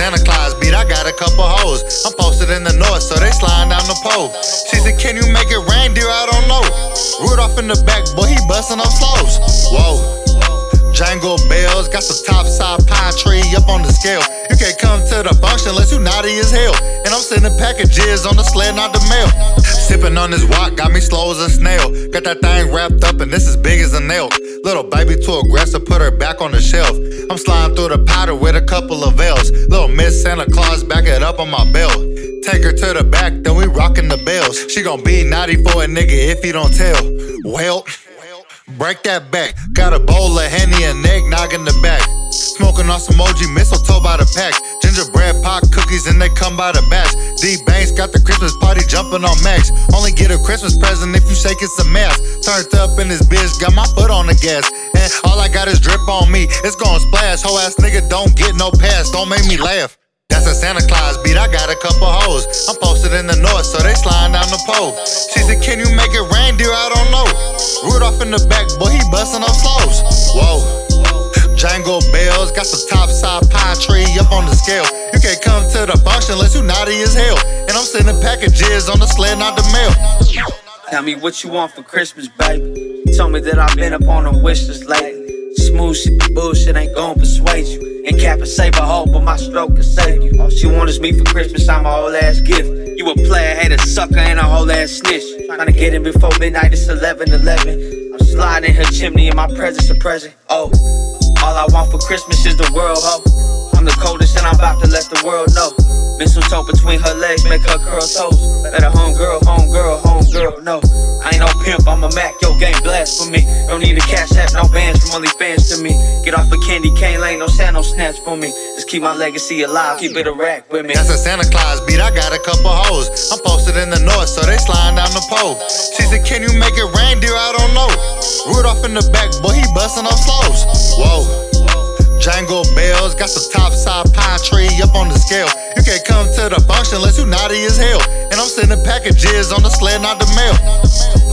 Santa Claus beat, I got a couple hoes. I'm posted in the north, so they sliding down the pole. She said, can you make it reindeer? I don't know. Rudolph in the back, boy, he busting up slows. Whoa. Jangle bells, got some topside pine tree up on the scale. You can't come to the function unless you naughty as hell. And I'm sending packages on the sled, not the mail. Sipping on this wok, got me slow as a snail. Got that thing wrapped up and this is big as a nail. Little baby too aggressive, put her back on the shelf. I'm sliding through the powder with a couple of L's. Little Miss Santa Claus, back it up on my belt. Take her to the back, then we rockin' the bells. She gon' be naughty for a nigga if he don't tell. Well, break that back. Got a bowl of Henny and eggnog in the back. Smoking on some OG mistletoe by the pack. Gingerbread pop cookies and they come by the batch. D Banks got the Christmas party jumping on max. Only get a Christmas present if you shake it's a mess. Turned up in this bitch, got my foot on the gas. And all I got is drip on me, it's gon' splash. Whole ass nigga don't get no pass, don't make me laugh. That's a Santa Claus beat, I got a couple hoes. I'm posted in the north, so they sliding down the pole. She said, can you make it reindeer? I don't know. Rudolph in the back, boy, he busting up slows. Whoa. Jangle bells, got some topside pine tree up on the scale. You can't come to the function unless you naughty as hell. And I'm sending packages on the sled, not the mail. Tell me what you want for Christmas, baby. Told me that I've been up on a wish list lately. Smooth shit, the bullshit ain't gon' persuade you. And cap and save a hoe, but my stroke can save you. All she want is me for Christmas, I'm a whole ass gift. You a player, hater, sucker, and a whole ass snitch. Tryna get in before midnight, it's 11:11. I'm sliding her chimney, and my present's a present. Oh, all I want for Christmas is the world, ho. I'm the coldest, and I'm about to let the world know. Mistletoe between her legs, make her curl toes. Better homegirl, no. I ain't no pimp, I'm a Mac, yo, game blast for me. Don't need a cash app, no bands from only fans to me. Get off a candy cane lane, no sand, no snatch for me. Just keep my legacy alive, keep it a rack with me. That's a Santa Claus beat, I got a couple hoes. I'm posted in the north, so they sliding down the pole. She said, can you make it reindeer? I don't know. Rudolph in the back, boy, he busting up slows. Whoa. Jangle bells, got some topside pine tree up on the scale. You can't come to the function unless you naughty as hell. And I'm sending packages on the sled, not the mail.